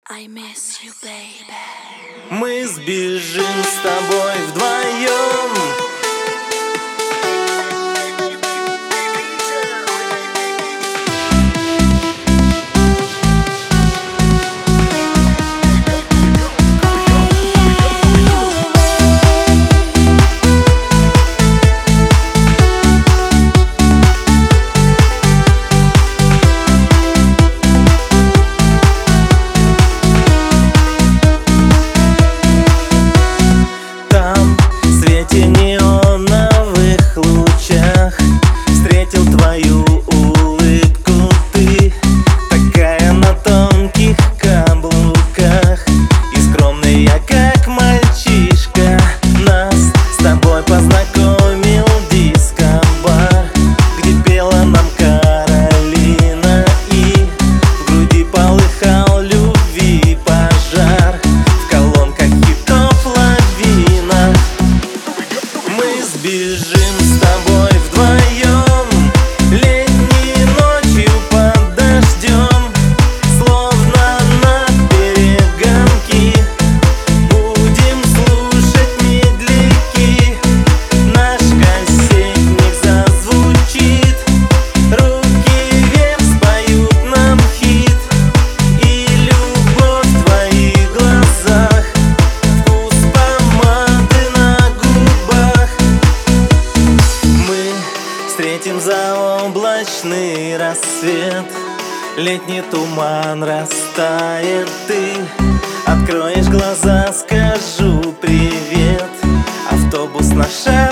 I miss you, baby. Мы сбежим с тобой вдвоем. Встретил твою улыбку ты, такая на тонких каблуках, и скромный я, как мальчишка. Нас с тобой познакомил диско-бар, где пела нам Каролина, и в груди полыхал любви пожар. В колонках хитов лавина. Мы сбежим с тобой вдвоем. Встретим заоблачный рассвет, летний туман растает, ты откроешь глаза, скажу привет. Автобус наш